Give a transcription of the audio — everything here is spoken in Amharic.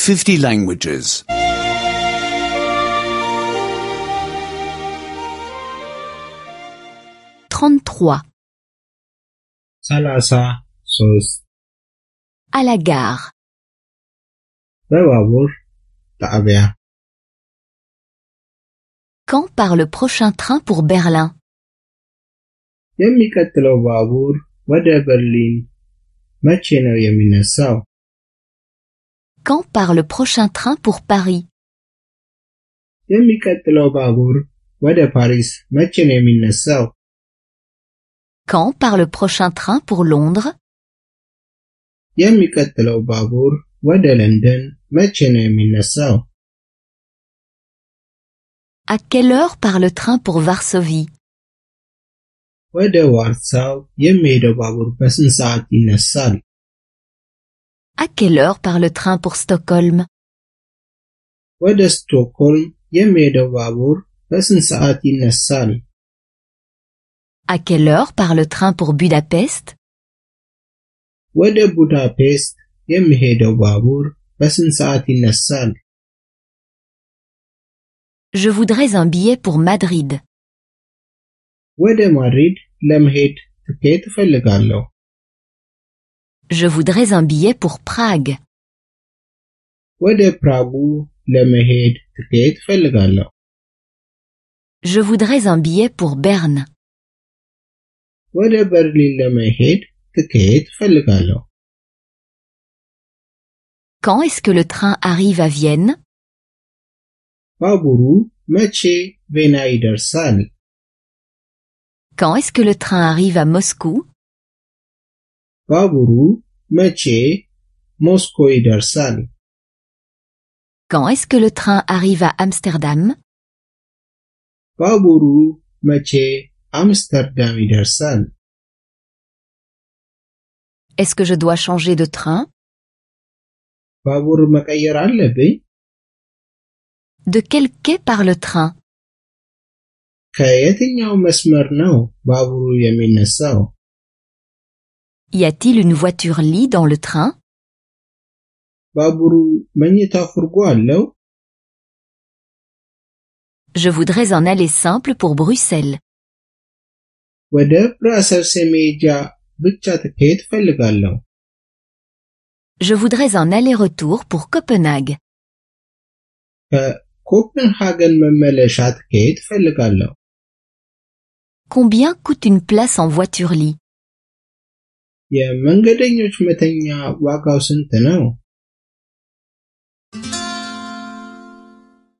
50 languages. 33. 33 À la gare. በባቡር ጣቢያ Quand part le prochain train pour Berlin? የሚቀጥለው ባቡር ወደ በርሊን መቼ ነው የሚነሳው? Quand part le prochain train pour Paris? የሚቀጥለው ባቡር ወደ ፓሪስ መቼ ነው የሚነሳው? Quand part le prochain train pour Londres? የሚቀጥለው ባቡር ወደ ለንደን መቼ ነው የሚነሳው? À quelle heure part le train pour Varsovie? ወደ ዋርሳው የሚሄደው ባቡር በስንት ሰዓት ይነሳል? À quelle heure part le train pour Stockholm? ወደ ስቶክሆልም የሚሄደው ባቡር በስንት ሰዓት ይነሳል? À quelle heure part le train pour Budapest? ወደ ቡዳፔስት የሚሄደው ባቡር በስንት ሰዓት ይነሳል? Je voudrais un billet pour Madrid. ወደ ማድሪድ ለመሄድ ትኬት እፈልጋለሁ። Je voudrais un billet pour Prague. ወደ ፕራጉ ለመሄድ ትኬት እፈልጋለሁ። Je voudrais un billet pour Berne. ወደ በርሊን ለመሄድ ትኬት እፈልጋለሁ። Quand est-ce que le train arrive à Vienne? ባቡሩ መቼ ቬና ይደርሳል? Quand est-ce que le train arrive à Moscou? ባቡሩ መቼ ሞስኮ ይደርሳል? Quand est-ce que le train arrive à Amsterdam? ባቡሩ መቼ አምስተርዳም ይደርሳል? Est-ce que je dois changer de train? ባቡር መቀየር አለብኝ? De quel quai part le train? ከየትኛው መስመር ነው ባቡሩ የሚነሳው? Y a-t-il une voiture lit dans le train? ባቡሩ መኝታ ፉርጎ አለው? Je voudrais un aller simple pour Bruxelles. ወደ ብራሰልስ መሄጃ ብቻ ትኬት እፈልጋለሁ። Je voudrais un aller-retour pour Copenhague. ከኮፐንሃገን መመለሻ ትኬት እፈልጋለሁ። Combien coûte une place en voiture lit? የመንገደኞች መተኛ ዋጋው ስንት ነው?